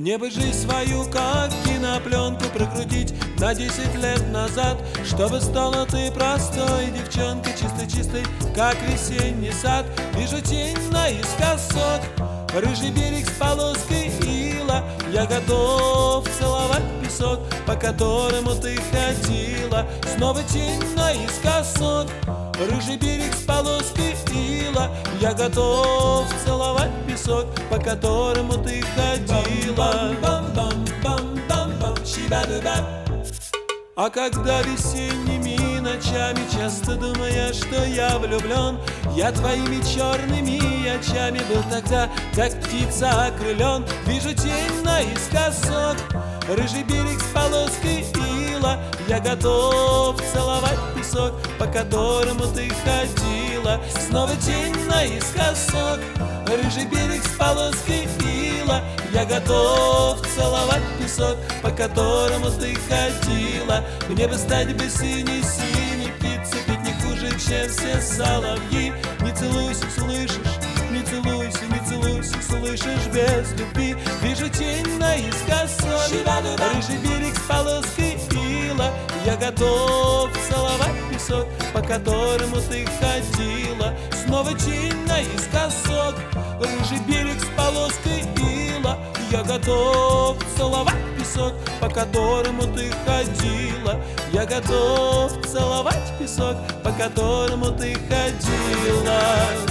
Мне бы жизнь свою, как кинопленку, прокрутить на 10 лет назад, чтобы стала ты простой девчонкой, чистой-чистой, как весенний сад. Вижу тень наискосок, рыжий берег с полоской ила. Я готов целовать песок, по которому ты ходила. Снова тень наискосок, рыжий берег с полоской ила. Я готов целовать песок, по которому ты ходила. А когда весенними ночами часто думая, что я влюблен, я твоими черными очами был тогда, как птица окрылен. Вижу тень наискосок, рыжий берег с полоской ила. Я готов целовать песок, по которому ты ходила. Снова тень наискосок, рыжий берег с полоской ила. Я готов целовать песок, по которому ты ходила. Мне бы стать бы синей-синей птицей, ведь не хуже, чем все соловьи. Не целуйся, слышишь? Не целуйся, не целуйся, слышишь, без любви. Вижу тень наискосок, рыжий берег с полоской ила. Я готов целовать песок, по которому ты ходила. Снова тень наискосок, рыжий берег с полоской ила. Я готов целовать песок, по которому ты ходила. Я готов целовать песок, по которому ты ходила.